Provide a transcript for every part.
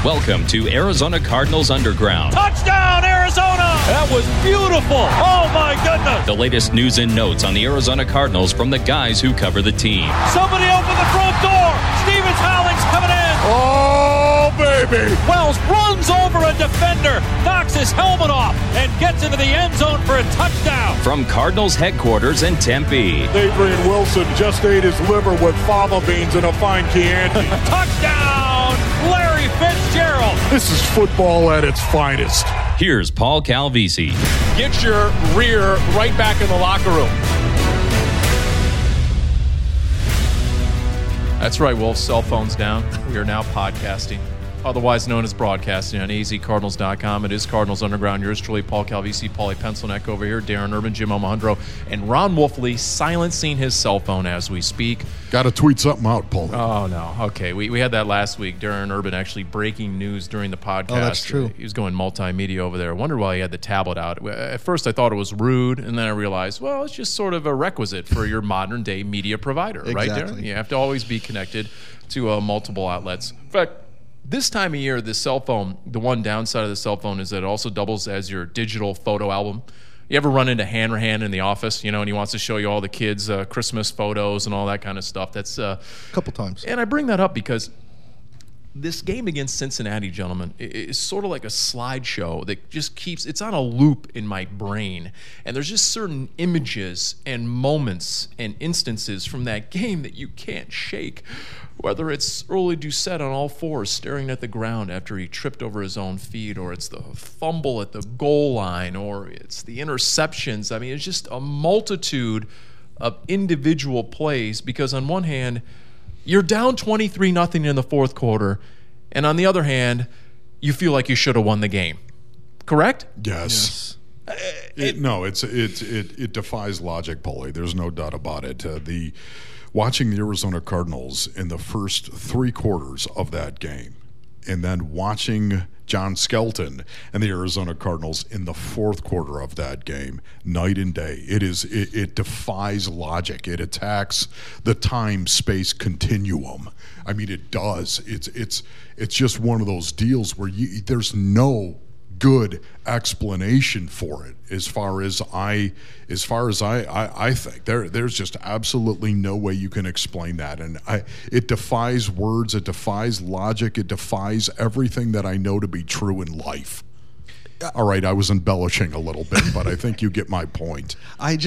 Welcome to Arizona Cardinals Underground. Touchdown, Arizona! That was beautiful. Oh, my goodness. The latest news and notes on the Arizona Cardinals from the guys who cover the team. Somebody open the front door. Stevens Howling's coming in. Oh, baby. Wells runs over a defender, knocks his helmet off, and gets into the end zone for a touchdown. From Cardinals headquarters in Tempe. Adrian Wilson just ate his liver with fava beans and a fine Chianti. Touchdown, Larry Fitzgerald. This is football at its finest. Here's Paul Calvisi. Get your rear right back in the locker room. That's right, Wolf. Cell phones down. We are now podcasting, otherwise known as broadcasting on azcardinals.com. It is Cardinals Underground. Yours truly, Paul Calvisi, Paulie Pencilneck over here, Darren Urban, Jim Omohundro, and Ron Wolfley silencing his cell phone as we speak. Got to tweet something out, Paul. Oh, no. Okay, we had that last week. Darren Urban actually breaking news during the podcast. Oh, that's true. He was going multimedia over there. I wondered why he had the tablet out. At first, I thought it was rude, and then I realized, well, it's just sort of a requisite for your modern-day media provider, right, Darren? You have to always be connected to multiple outlets. In fact, this time of year, the cell phone, the one downside of the cell phone is that it also doubles as your digital photo album. You ever run into Hanrahan in the office, and he wants to show you all the kids' Christmas photos and all that kind of stuff? That's a couple times. And I bring that up because this game against Cincinnati, gentlemen, is sort of like a slideshow that just it's on a loop in my brain. And there's just certain images and moments and instances from that game that you can't shake. Whether it's early Doucette on all fours staring at the ground after he tripped over his own feet, or it's the fumble at the goal line, or it's the interceptions. I mean, it's just a multitude of individual plays because on one hand, you're down 23-0 in the fourth quarter, and on the other hand, you feel like you should have won the game. Correct? Yes. It defies logic, Paulie. There's no doubt about it. Watching the Arizona Cardinals in the first three quarters of that game, and then watching John Skelton and the Arizona Cardinals in the fourth quarter of that game, night and day. It defies logic. It attacks the time-space continuum. I mean, it does. It's just one of those deals where there's no good explanation for it as far as I think there's just absolutely no way you can explain that, and it defies words, it defies logic, it defies everything that I know to be true in life. All right, I was embellishing a little bit, but I think you get my point. I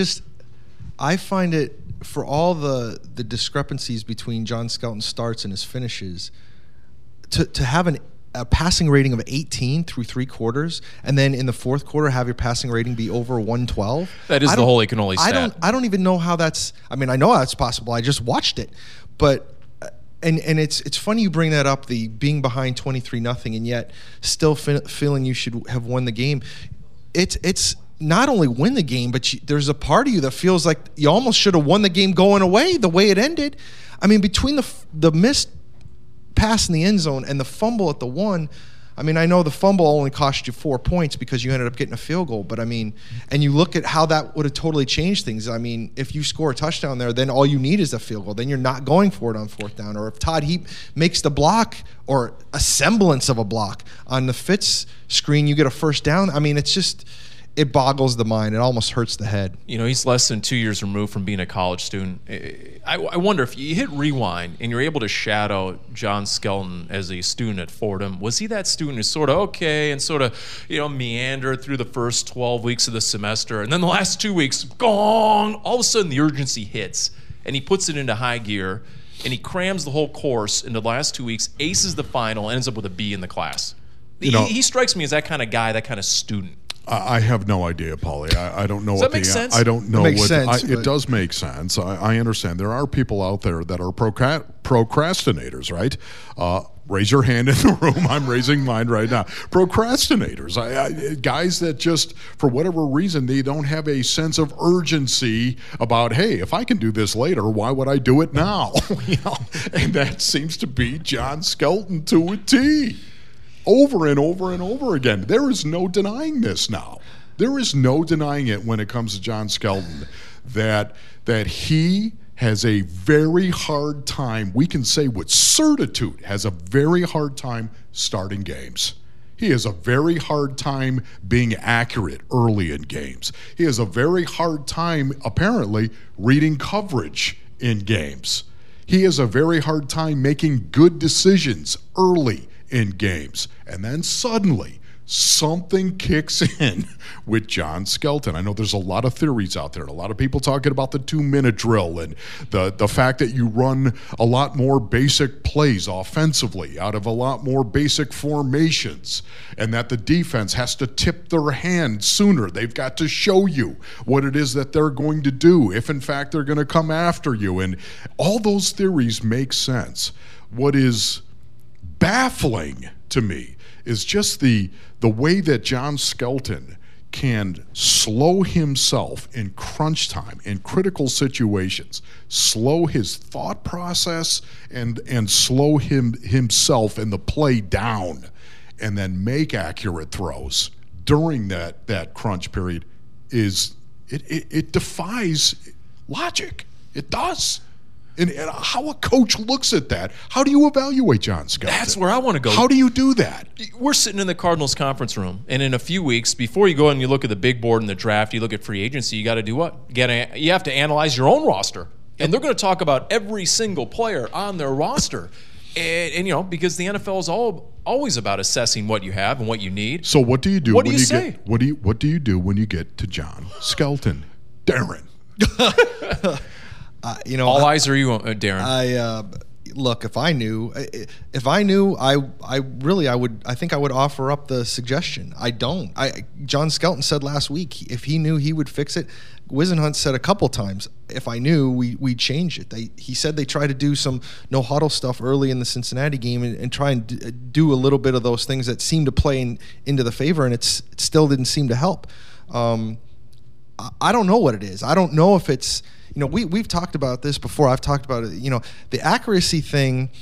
find it, for all the discrepancies between John Skelton's starts and his finishes, to have a passing rating of 18 through three quarters, and then in the fourth quarter have your passing rating be over 112. That is the holy cannoli stat. I don't even know how that's. I mean, I know that's possible. I just watched it, but and it's funny you bring that up. The being behind 23-0 and yet still feeling you should have won the game. It's not only win the game, but there's a part of you that feels like you almost should have won the game going away the way it ended. I mean, between the missed pass in the end zone and the fumble at the one, I mean, I know the fumble only cost you 4 points because you ended up getting a field goal, but I mean, and you look at how that would have totally changed things. I mean, if you score a touchdown there, then all you need is a field goal. Then you're not going for it on fourth down. Or if Todd Heap makes the block or a semblance of a block on the Fitz screen, you get a first down. I mean, it's just, it boggles the mind. It almost hurts the head. He's less than 2 years removed from being a college student. I wonder if you hit rewind and you're able to shadow John Skelton as a student at Fordham. Was he that student who's sort of okay and sort of, meandered through the first 12 weeks of the semester, and then the last 2 weeks, gone, all of a sudden the urgency hits and he puts it into high gear and he crams the whole course into the last 2 weeks, aces the final, ends up with a B in the class. He strikes me as that kind of guy, that kind of student. I have no idea, Paulie. I don't know. Does that make sense? I don't know. It makes sense. It does make sense. I understand. There are people out there that are procrastinators, right? Raise your hand in the room. I'm raising mine right now. Procrastinators, guys that just, for whatever reason, they don't have a sense of urgency about, hey, if I can do this later, why would I do it now? And that seems to be John Skelton to a T. Over and over and over again. There is no denying this now. There is no denying it when it comes to John Skelton, that he has a very hard time, we can say with certitude, has a very hard time starting games. He has a very hard time being accurate early in games. He has a very hard time, apparently, reading coverage in games. He has a very hard time making good decisions early in games. And then suddenly, something kicks in with John Skelton. I know there's a lot of theories out there, and a lot of people talking about the 2-minute drill and the fact that you run a lot more basic plays offensively out of a lot more basic formations, and that the defense has to tip their hand sooner. They've got to show you what it is that they're going to do, if in fact they're going to come after you. And all those theories make sense. What is baffling to me is just the way that John Skelton can slow himself in crunch time, in critical situations, slow his thought process and slow himself in the play down, and then make accurate throws during that crunch period. It defies logic. It does. And how a coach looks at that. How do you evaluate John Skelton? That's where I want to go. How do you do that? We're sitting in the Cardinals conference room, and in a few weeks, before you go and you look at the big board in the draft, you look at free agency, you got to do what? You have to analyze your own roster. And they're going to talk about every single player on their roster. And you know, because the NFL is always about assessing what you have and what you need. So what do you do? What do you say? What do you do when you get to John Skelton? Darren. All eyes are you, Darren. Look, if I knew, I think I would offer up the suggestion. I don't. John Skelton said last week, if he knew, he would fix it. Whisenhunt said a couple times, if I knew, we'd change it. He said they tried to do some no huddle stuff early in the Cincinnati game and try and do a little bit of those things that seemed to play into the favor, and it still didn't seem to help. I don't know what it is. I don't know if it's, we've talked about this before. I've talked about it. The accuracy thing.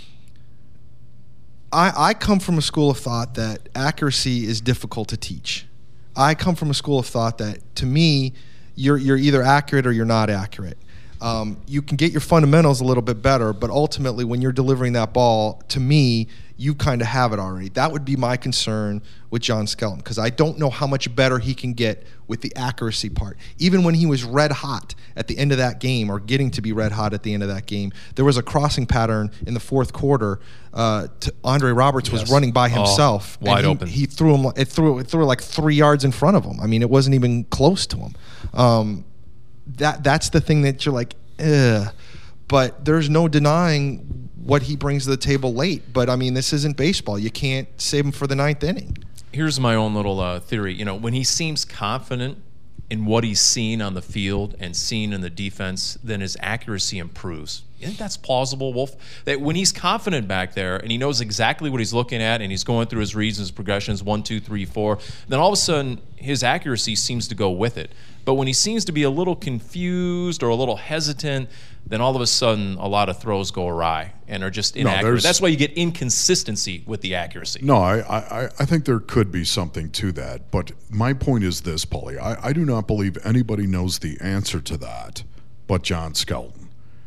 I come from a school of thought that accuracy is difficult to teach. I come from a school of thought that, to me, you're either accurate or you're not accurate. You can get your fundamentals a little bit better, but ultimately, when you're delivering that ball, to me, you kind of have it already. That would be my concern with John Skelton, because I don't know how much better he can get with the accuracy part. Even when he was red hot at the end of that game, or getting to be red hot at the end of that game, there was a crossing pattern in the fourth quarter. Andre Roberts was running by himself, wide open. He threw him. It threw like 3 yards in front of him. I mean, it wasn't even close to him. That's the thing that you're like, ugh. But there's no denying what he brings to the table late. But, I mean, this isn't baseball. You can't save him for the 9th inning. Here's my own little theory. When he seems confident in what he's seen on the field and seen in the defense, then his accuracy improves. You think that's plausible, Wolf? That when he's confident back there and he knows exactly what he's looking at and he's going through his reads and his progressions, 1, 2, 3, 4, then all of a sudden his accuracy seems to go with it. But when he seems to be a little confused or a little hesitant, then all of a sudden a lot of throws go awry and are just inaccurate. That's why you get inconsistency with the accuracy. No, I think there could be something to that. But my point is this, Paulie. I do not believe anybody knows the answer to that but John Skelton.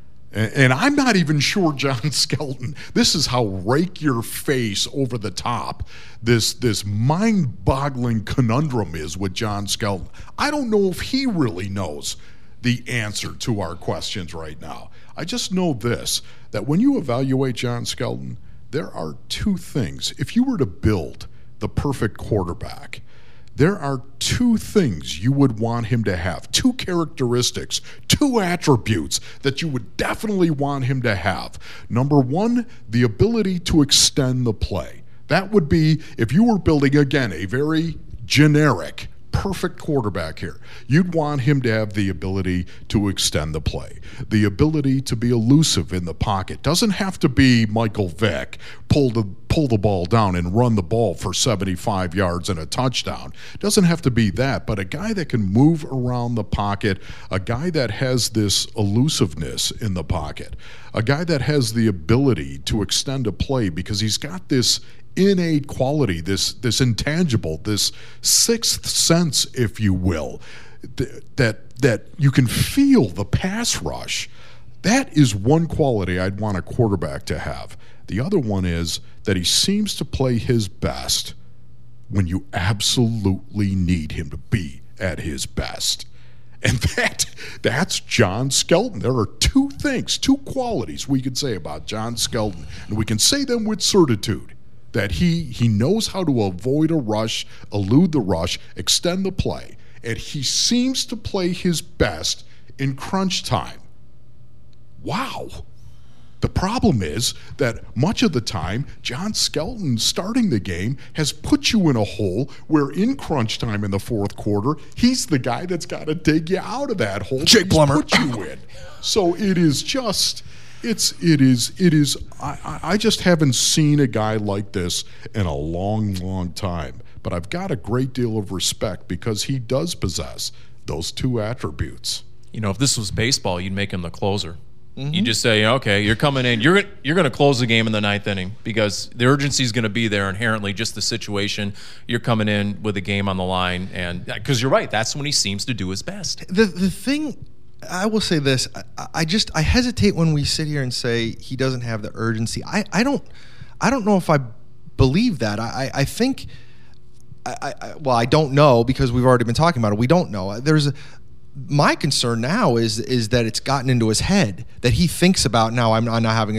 And I'm not even sure John Skelton, this is how rake your face over the top this mind-boggling conundrum is with John Skelton. I don't know if he really knows the answer to our questions right now. I just know this, that when you evaluate John Skelton, there are 2 things. If you were to build the perfect quarterback, there are 2 things you would want him to have, 2 characteristics, 2 attributes that you would definitely want him to have. Number 1, the ability to extend the play. That would be, if you were building, again, a very generic, perfect quarterback here, you'd want him to have the ability to extend the play, the ability to be elusive in the pocket. Doesn't have to be Michael Vick, pull the ball down and run the ball for 75 yards and a touchdown. Doesn't have to be that, but a guy that can move around the pocket, a guy that has this elusiveness in the pocket, a guy that has the ability to extend a play because he's got this innate quality, this intangible, this sixth sense, if you will, that you can feel the pass rush. That is one quality I'd want a quarterback to have. The other one is that he seems to play his best when you absolutely need him to be at his best. And that's John Skelton. There are two qualities we could say about John Skelton, and we can say them with certitude, that he knows how to avoid a rush, elude the rush, extend the play, and he seems to play his best in crunch time. Wow. The problem is that much of the time, John Skelton starting the game has put you in a hole where in crunch time in the fourth quarter, he's the guy that's got to dig you out of that hole Jake Plummer. put you in. So it is just, I just haven't seen a guy like this in a long, long time. But I've got a great deal of respect because he does possess those two attributes. You know, if this was baseball, you'd make him the closer. You just say, okay, you're coming in. You're going to close the game in the ninth inning because the urgency is going to be there inherently, just the situation. You're coming in with a game on the line. And because you're right, that's when he seems to do his best. The thing, I will say this, I hesitate when we sit here and say he doesn't have the urgency. I don't know if I believe that. I think, well, I don't know because we've already been talking about it. We don't know. My concern now is that it's gotten into his head that he thinks about now. I'm not having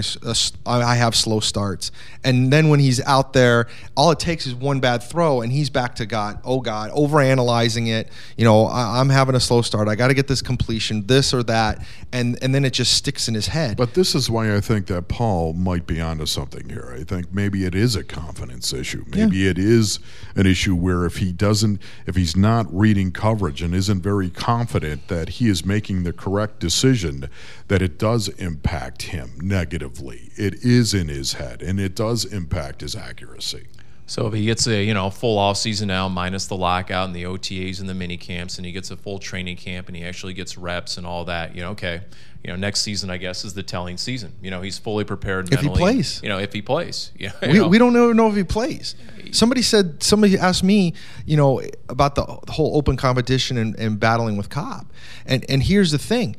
I have slow starts, and then when he's out there, all it takes is one bad throw, and he's back to overanalyzing it. You know, I'm having a slow start. I got to get this completion, this or that, and then it just sticks in his head. But this is why I think that Paul might be onto something here. I think maybe it is a confidence issue. Maybe it is an issue where if he's not reading coverage and isn't very confident that he is making the correct decision, that it does impact him negatively. It is in his head, and it does impact his accuracy. So if he gets a full off season now, minus the lockout and the OTAs and the mini camps, and he gets a full training camp and he actually gets reps and all that, next season I guess is the telling season. He's fully prepared mentally. If he plays. If he plays. We don't know if he plays. Somebody asked me, about the whole open competition and battling with Cobb. And here's the thing.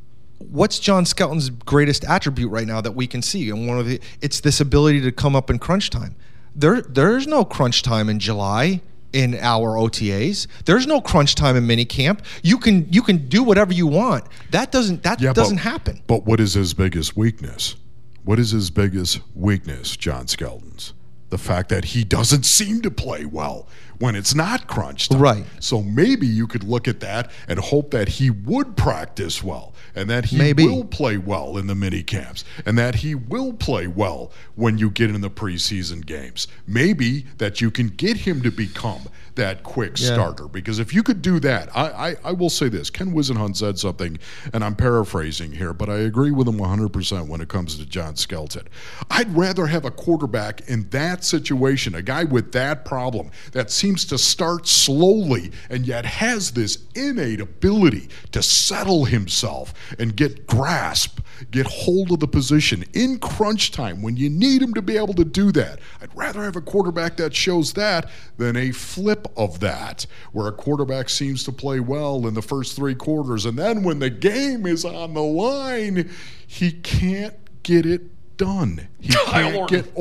What's John Skelton's greatest attribute right now that we can see? And it's this ability to come up in crunch time. There's no crunch time in July in our OTAs. There's no crunch time in minicamp. You can do whatever you want. That doesn't happen. But what is his biggest weakness? What is his biggest weakness, John Skelton's? The fact that he doesn't seem to play well when it's not crunch time. Right. So maybe you could look at that and hope that he would practice well and that he will play well in the mini camps and that he will play well when you get in the preseason games. Maybe that you can get him to become that quick starter, because if you could do that, I will say this. Ken Whisenhunt said something, and I'm paraphrasing here, but I agree with him 100% when it comes to John Skelton. I'd rather have a quarterback in that situation, a guy with that problem that seems to start slowly and yet has this innate ability to settle himself and get hold of the position in crunch time when you need him to be able to do that. I'd rather have a quarterback that shows that than a flip of that, where a quarterback seems to play well in the first three quarters, and then when the game is on the line, he can't get it done. He can't get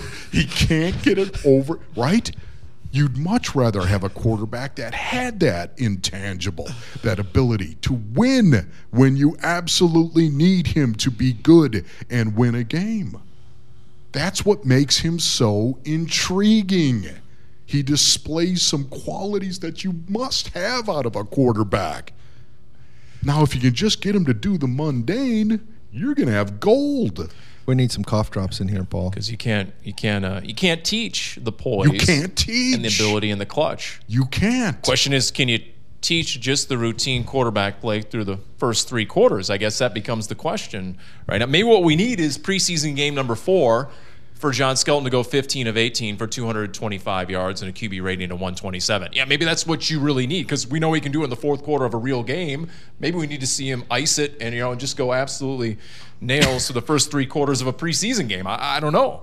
it over, right? You'd much rather have a quarterback that had that intangible, that ability to win when you absolutely need him to be good and win a game. That's what makes him so intriguing. He displays some qualities that you must have out of a quarterback. Now, if you can just get him to do the mundane, you're going to have gold. We need some cough drops in here, Paul. Because you can't teach the poise. You can't teach. And the ability in the clutch. You can't. Question is, can you teach just the routine quarterback play through the first three quarters? I guess that becomes the question, right? Now, maybe what we need is preseason game number 4 for John Skelton to go 15 of 18 for 225 yards and a QB rating of 127. Yeah, maybe that's what you really need, because we know he can do it in the fourth quarter of a real game. Maybe we need to see him ice it and just go absolutely nails to the first three quarters of a preseason game. I don't know.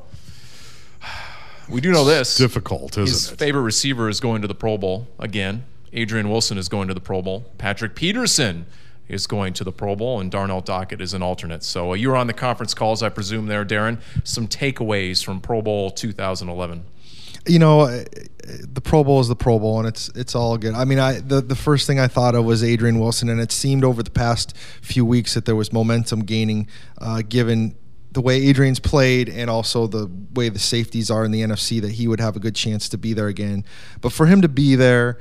We do know this. It's difficult, isn't it? His favorite receiver is going to the Pro Bowl again. Adrian Wilson is going to the Pro Bowl. Patrick Peterson is going to the Pro Bowl, and Darnell Dockett is an alternate. So you were on the conference calls, I presume, there, Darren. Some takeaways from Pro Bowl 2011. You know, the Pro Bowl is the Pro Bowl, and it's all good. I mean, the first thing I thought of was Adrian Wilson, and it seemed over the past few weeks that there was momentum gaining, given the way Adrian's played and also the way the safeties are in the NFC, that he would have a good chance to be there again. But for him to be there,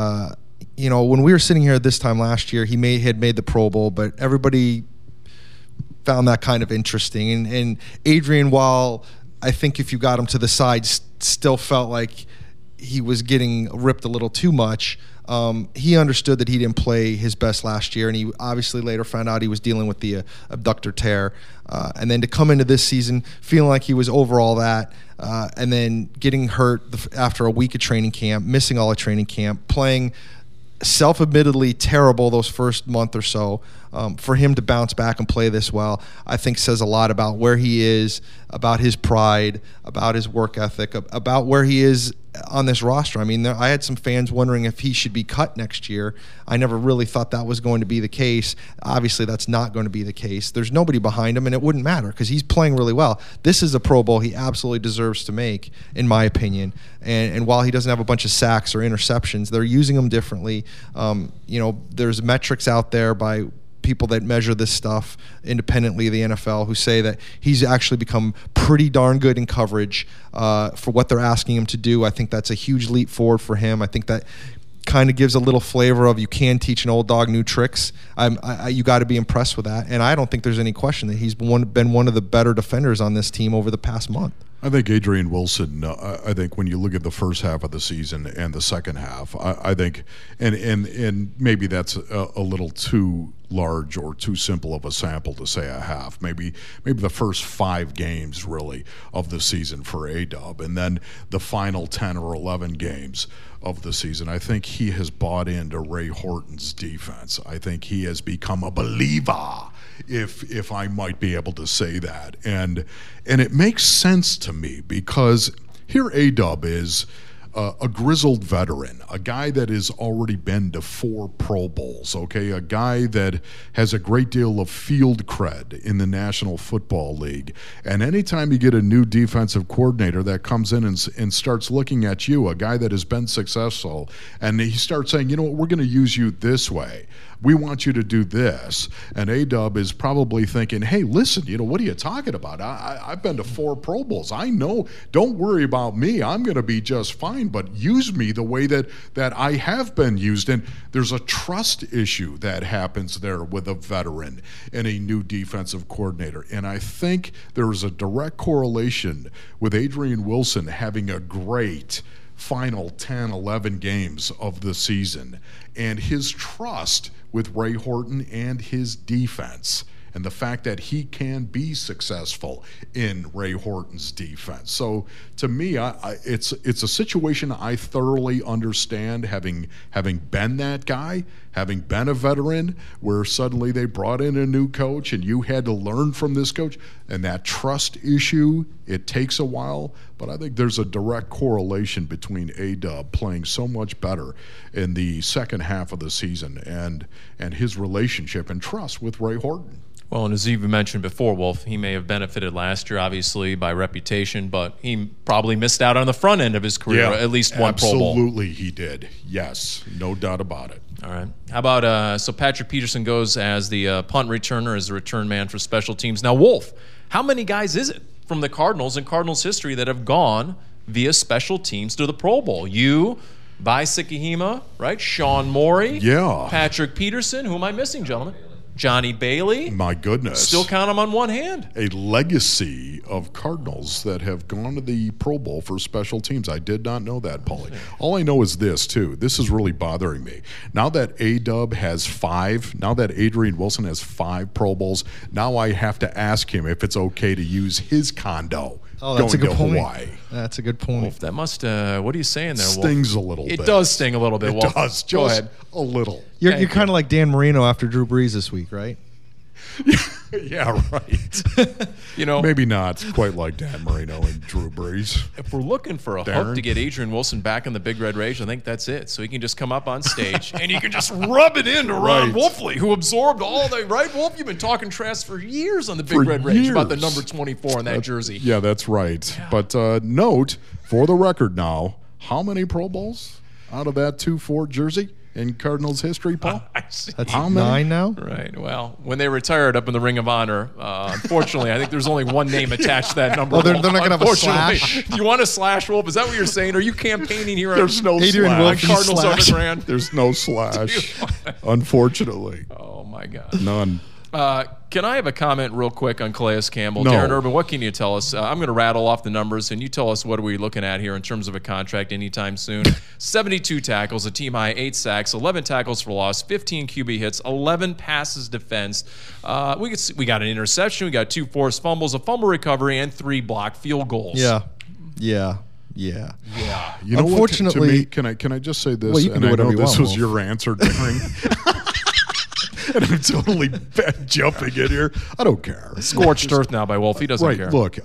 you know, when we were sitting here this time last year, he had made the Pro Bowl, but everybody found that kind of interesting. And Adrian, while I think if you got him to the side, still felt like he was getting ripped a little too much. He understood that he didn't play his best last year, and he obviously later found out he was dealing with the abductor tear. And then to come into this season feeling like he was over all that, and then getting hurt after a week of training camp, missing all of training camp, playing self-admittedly terrible those first month or so, for him to bounce back and play this well, I think says a lot about where he is, about his pride, about his work ethic, about where he is on this roster. I mean, I had some fans wondering if he should be cut next year. I never really thought that was going to be the case. Obviously, that's not going to be the case. There's nobody behind him, and it wouldn't matter because he's playing really well. This is a Pro Bowl he absolutely deserves to make, in my opinion. And while he doesn't have a bunch of sacks or interceptions, they're using him differently. You know, there's metrics out there by people that measure this stuff independently of the NFL who say that he's actually become pretty darn good in coverage for what they're asking him to do. I think that's a huge leap forward for him. I think that kind of gives a little flavor of you can teach an old dog new tricks. You got to be impressed with that. And I don't think there's any question that he's been one of the better defenders on this team over the past month. I think Adrian Wilson, I think when you look at the first half of the season and the second half, I think, and maybe that's a little too large or too simple of a sample to say a half. Maybe the first 5 games really of the season for A-Dub, and then the final 10 or 11 games of the season. I think he has bought into Ray Horton's defense. I think he has become a believer, if I might be able to say that. And it makes sense to me because here A-Dub is a grizzled veteran, a guy that has already been to 4 Pro Bowls, okay? A guy that has a great deal of field cred in the National Football League. And anytime you get a new defensive coordinator that comes in and starts looking at you, a guy that has been successful, and he starts saying, you know what, we're going to use you this way. We want you to do this. And A-Dub is probably thinking, hey, listen, you know, what are you talking about? I've been to 4 Pro Bowls. I know. Don't worry about me. I'm going to be just fine, but use me the way that I have been used. And there's a trust issue that happens there with a veteran and a new defensive coordinator. And I think there is a direct correlation with Adrian Wilson having a great final 10, 11 games of the season and his trust with Ray Horton and his defense, and the fact that he can be successful in Ray Horton's defense. So to me, it's a situation I thoroughly understand, having been that guy, having been a veteran, where suddenly they brought in a new coach and you had to learn from this coach. And that trust issue, it takes a while, but I think there's a direct correlation between A-Dub playing so much better in the second half of the season and his relationship and trust with Ray Horton. Well, and as you mentioned before, Wolf, he may have benefited last year, obviously, by reputation, but he probably missed out on the front end of his career, at least one Pro Bowl. Absolutely he did. Yes, no doubt about it. All right. How about, so Patrick Peterson goes as the punt returner, as the return man for special teams. Now, Wolf, how many guys is it from the Cardinals and Cardinals history that have gone via special teams to the Pro Bowl? You, Bai Sikahema, right? Sean Morey. Yeah. Patrick Peterson. Who am I missing, gentlemen? Johnny Bailey. My goodness. Still count them on one hand. A legacy of Cardinals that have gone to the Pro Bowl for special teams. I did not know that, Paulie. All I know is this, too. This is really bothering me. Now that A-Dub has 5, now that Adrian Wilson has 5 Pro Bowls, now I have to ask him if it's okay to use his condo. Oh, that's a good point. Hawaii. That's a good point. Wolf, that must, what are you saying there, Wolf? Stings a little bit. It does sting a little bit, Wolf. It does, just Go ahead. a little. You're kind of like Dan Marino after Drew Brees this week, right? Yeah, right. You know, Maybe not quite like Dan Marino and Drew Brees. if we're looking for a hook Darren? to get Adrian Wilson back in the Big Red Rage, I think that's it. So he can just come up on stage and you can just rub it into Ron Right. Wolfley, who absorbed all the right. Wolf, you've been talking trash for years on the Big For Red Rage about the years. number 24 in that jersey. Yeah, that's right. But note, for the record now, how many Pro Bowls out of that 2-4 jersey in Cardinals history, Paul? I see. That's How many? 9 now. Right. Well, when they retired up in the Ring of Honor, unfortunately, I think there's only one name attached to that number. Oh, they're not gonna have a Unfortunately. slash? You want a slash, Wolf? Is that what you're saying? Are you campaigning here? There's no Adrian slash. Wilson Cardinals slash. Underground. There's no slash, unfortunately. Oh my God. None. Can I have a comment real quick on Calais Campbell? No. Darren Urban, what can you tell us? I'm going to rattle off the numbers, and you tell us what are we looking at here in terms of a contract anytime soon. 72 tackles, a team high 8 sacks, 11 tackles for loss, 15 QB hits, 11 passes defensed. We got an interception, we got 2 forced fumbles, a fumble recovery, and 3 blocked field goals. Yeah. You know Unfortunately- what, to me, can I just say this? Well, you can and do I whatever know you this want, was Wolf. your answer, Darren. And I'm totally jumping in here. I don't care. Scorched earth now by Wolf. He doesn't Right, care. look,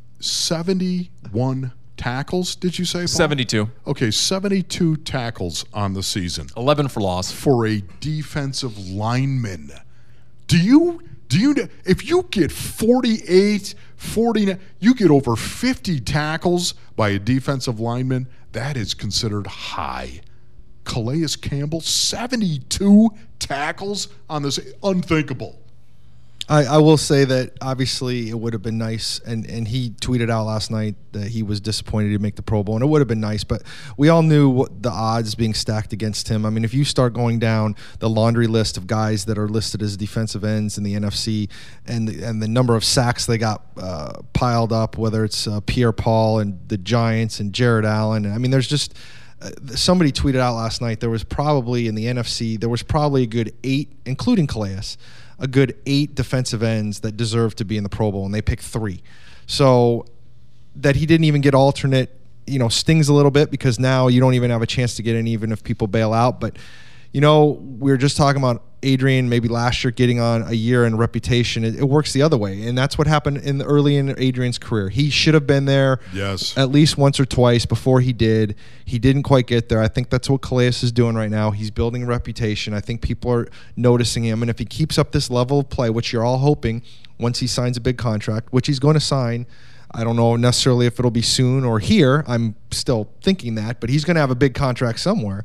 71 tackles, did you say, Paul? 72. Okay, 72 tackles on the season 11 for loss. for a defensive lineman. Do you if you get 48, 49, you get over 50 tackles by a defensive lineman, that is considered high. Calais Campbell, 72 tackles on this, unthinkable. I will say that obviously it would have been nice, and he tweeted out last night that he was disappointed to make the Pro Bowl, and it would have been nice, but we all knew what the odds being stacked against him. I mean, if you start going down the laundry list of guys that are listed as defensive ends in the NFC and the number of sacks they got piled up, whether it's Pierre Paul and the Giants and Jared Allen, I mean, there's just somebody tweeted out last night there was probably in the NFC, there was probably a good 8, including Calais, a good 8 defensive ends that deserve to be in the Pro Bowl, and they picked 3. So that he didn't even get alternate, stings a little bit because now you don't even have a chance to get in even if people bail out. But, we were just talking about Adrian maybe last year getting on a year in reputation. It works the other way, and that's what happened early in Adrian's career. He should have been there Yes. at least once or twice before he did. He didn't quite get there. I think that's what Calais is doing right now. He's building a reputation. I think people are noticing him, and if he keeps up this level of play, which you're all hoping once he signs a big contract, which he's going to sign, I don't know necessarily if it'll be soon or here. I'm still thinking that, but he's going to have a big contract somewhere.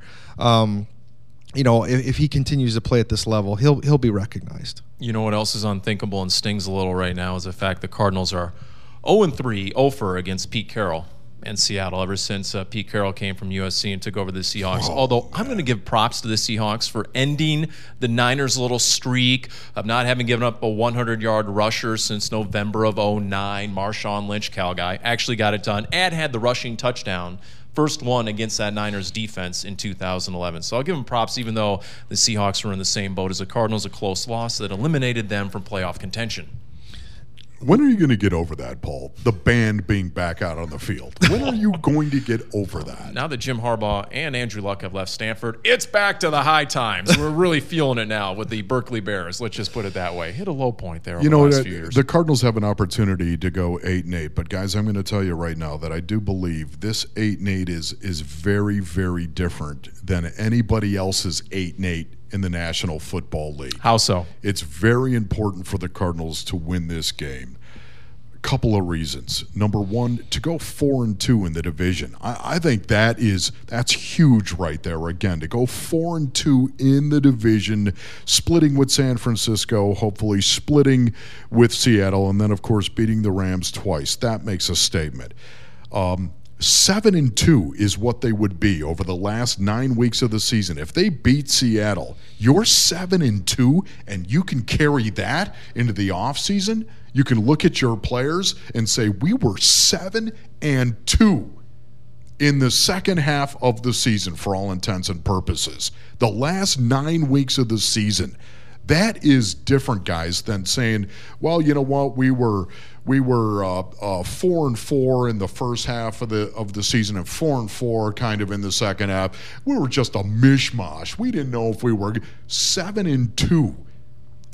If he continues to play at this level, he'll be recognized. You know what else is unthinkable and stings a little right now is the fact the Cardinals are 0-3, 0-4 against Pete Carroll and Seattle ever since Pete Carroll came from USC and took over the Seahawks. Although I'm going to give props to the Seahawks for ending the Niners' little streak of not having given up a 100-yard rusher since November of 2009. Marshawn Lynch, Cal guy, actually got it done and had the rushing touchdown. First one against that Niners defense in 2011. So I'll give them props, even though the Seahawks were in the same boat as the Cardinals, a close loss that eliminated them from playoff contention. When are you going to get over that, Paul? The band being back out on the field. When are you going to get over that? Now that Jim Harbaugh and Andrew Luck have left Stanford, it's back to the high times. We're really feeling it now with the Berkeley Bears. Let's just put it that way. Hit a low point there over the last few years. The Cardinals have an opportunity to go 8-8, but guys, I'm going to tell you right now that I do believe this 8-8 is very, very different than anybody else's 8-8 in the National Football League. How so? It's very important for the Cardinals to win this game. A couple of reasons. Number one, to go 4-2 in the division. I think that's huge right there. Again, to go 4-2 in the division, splitting with San Francisco, hopefully splitting with Seattle, and then of course beating the Rams twice. That makes a statement. 7-2 is what they would be over the last 9 weeks of the season. If they beat Seattle, you're 7-2, and you can carry that into the offseason. You can look at your players and say, we were 7-2 in the second half of the season for all intents and purposes. The last 9 weeks of the season. That is different, guys, than saying, well, you know what, we were 4-4 in the first half of the season and 4-4 kind of in the second half. We were just a mishmash. We didn't know if we were 7-2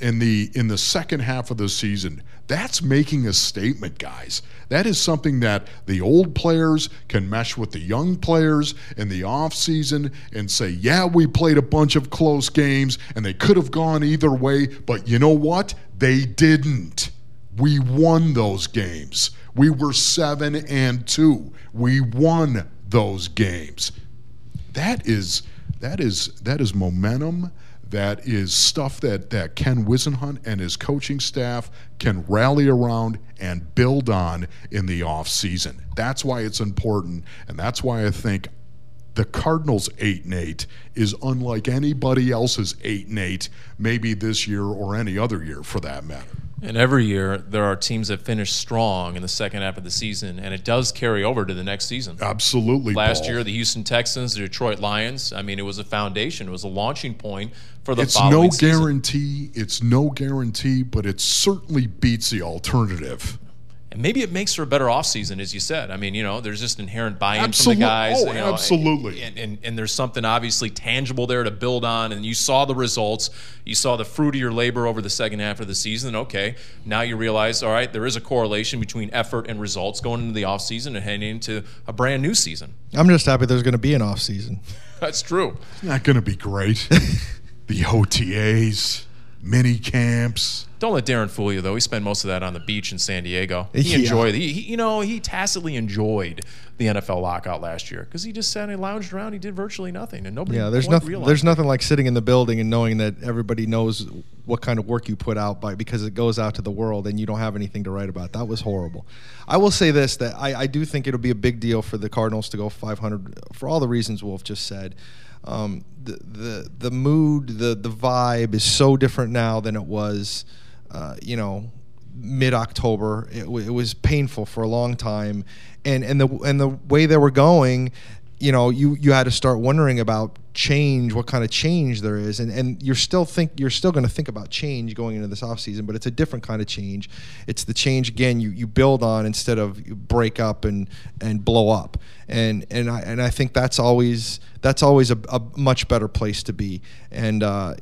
in the second half of the season, that's making a statement, guys. That is something that the old players can mesh with the young players in the offseason and say, yeah, we played a bunch of close games and they could have gone either way, but you know what? They didn't. We won those games. We were 7-2. We won those games. That is momentum. That is stuff that Ken Whisenhunt and his coaching staff can rally around and build on in the offseason. That's why it's important, and that's why I think the Cardinals 8-8 is unlike anybody else's 8-8, maybe this year or any other year for that matter. And every year, there are teams that finish strong in the second half of the season, and it does carry over to the next season. Absolutely, Last Paul. year, the Houston Texans, the Detroit Lions, I mean, it was a foundation. It was a launching point for the It's following no season. guarantee. It's no guarantee, but it certainly beats the alternative. And maybe it makes for a better offseason, as you said. I mean, there's just inherent buy-in Absolute- from the guys. oh, absolutely. And there's something obviously tangible there to build on. And you saw the results. You saw the fruit of your labor over the second half of the season. Okay, now you realize, all right, there is a correlation between effort and results going into the offseason and heading into a brand new season. I'm just happy there's going to be an off season. That's true. It's not going to be great. The OTAs, mini camps. Don't let Darren fool you, though. He spent most of that on the beach in San Diego. He Yeah. enjoyed. He tacitly enjoyed the NFL lockout last year because he just sat and lounged around. He did virtually nothing, and nobody. Yeah, there's quite nothing. realized There's it. nothing like sitting in the building and knowing that everybody knows what kind of work you put out because it goes out to the world and you don't have anything to write about. That was horrible. I will say this: that I do think it'll be a big deal for the Cardinals to go 500 for all the reasons Wolf just said. The mood, the vibe is so different now than it was, mid-October. It was painful for a long time, and the way they were going, you had to start wondering about change, what kind of change there is, and you're still going to think about change going into this offseason, but it's a different kind of change. It's the change again you build on instead of you break up and blow up, and I think that's always a much better place to be, and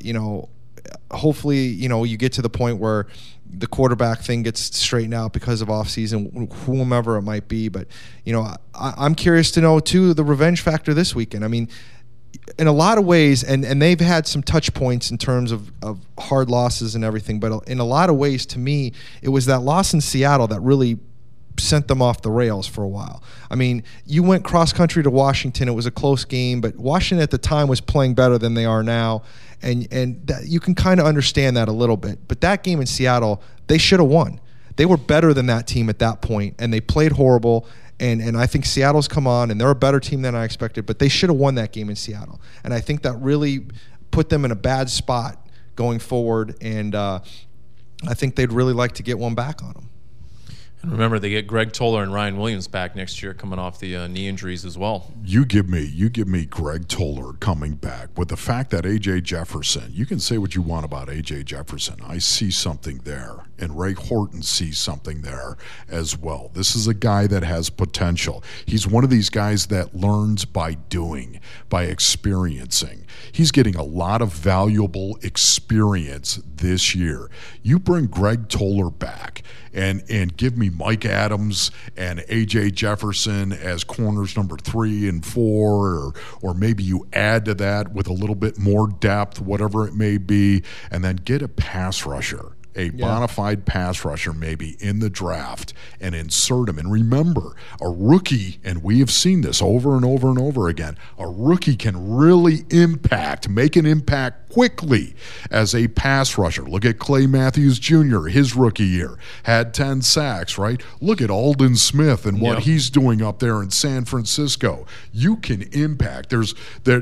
hopefully you get to the point where the quarterback thing gets straightened out because of offseason, whomever it might be. But I'm curious to know too the revenge factor this weekend. I mean, in a lot of ways, and they've had some touch points in terms of hard losses and everything, but in a lot of ways, to me, it was that loss in Seattle that really sent them off the rails for a while. I mean, you went cross country to Washington. It was a close game, but Washington at the time was playing better than they are now, and that, you can kind of understand that a little bit. But that game in Seattle, they should have won. They were better than that team at that point, and they played horrible. And I think Seattle's come on, and they're a better team than I expected, but they should have won that game in Seattle. And I think that really put them in a bad spot going forward, and I think they'd really like to get one back on them. And remember, they get Greg Toller and Ryan Williams back next year, coming off the knee injuries as well. You give me Greg Toller coming back with the fact that A.J. Jefferson. You can say what you want about A.J. Jefferson. I see something there, and Ray Horton sees something there as well. This is a guy that has potential. He's one of these guys that learns by doing, by experiencing. He's getting a lot of valuable experience this year. You bring Greg Toller back and give me Mike Adams and A.J. Jefferson as corners number 3 and 4, or maybe you add to that with a little bit more depth, whatever it may be, and then get a pass rusher, a bona fide pass rusher maybe in the draft, and insert him. And remember, a rookie, and we have seen this over and over and over again, a rookie can really make an impact quickly as a pass rusher. Look at Clay Matthews Jr., his rookie year, had 10 sacks, right? Look at Aldon Smith and what he's doing up there in San Francisco. You can impact. There's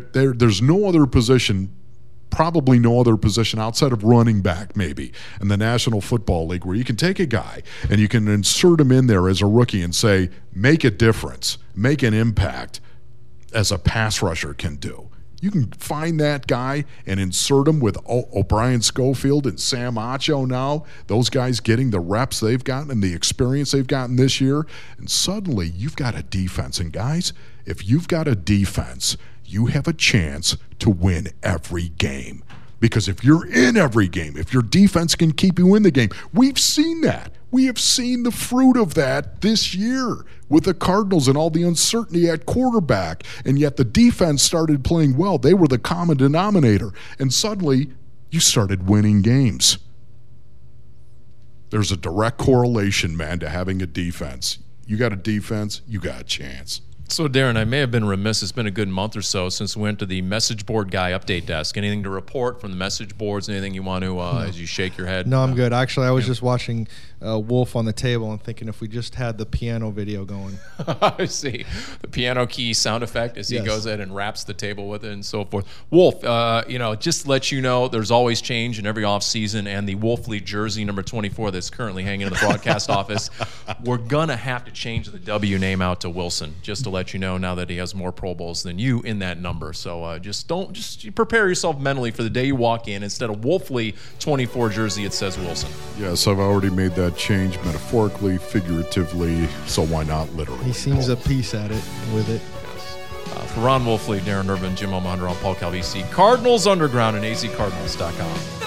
no other position, probably no other position outside of running back maybe in the National Football League where you can take a guy and you can insert him in there as a rookie and say, make a difference, make an impact as a pass rusher can do. You can find that guy and insert him with O'Brien Schofield and Sam Acho now. Those guys getting the reps they've gotten and the experience they've gotten this year. And suddenly you've got a defense. And guys, if you've got a defense, you have a chance to win every game. Because if you're in every game, if your defense can keep you in the game, we've seen that. We have seen the fruit of that this year with the Cardinals and all the uncertainty at quarterback. And yet the defense started playing well. They were the common denominator. And suddenly you started winning games. There's a direct correlation, man, to having a defense. You got a defense, you got a chance. So, Darren, I may have been remiss. It's been a good month or so since we went to the message board guy update desk. Anything to report from the message boards? Anything you want to, as you shake your head? No, I'm good. Actually, I was just watching Wolf on the table and thinking if we just had the piano video going. I see. The piano key sound effect as he Yes. goes in and wraps the table with it and so forth. Wolf, just to let you know, there's always change in every offseason, and the Wolfley jersey number 24 that's currently hanging in the broadcast office, we're going to have to change the W name out to Wilson, just to let you know now that he has more Pro Bowls than you in that number. So just prepare yourself mentally for the day you walk in. Instead of Wolfley 24 jersey, it says Wilson. Yes, I've already made that change metaphorically, figuratively, so why not literally? He seems a piece at it with it. For Ron Wolfley, Darren Irvin, Jim Omohundro, and Paul Calvisi, Cardinals Underground and azcardinals.com.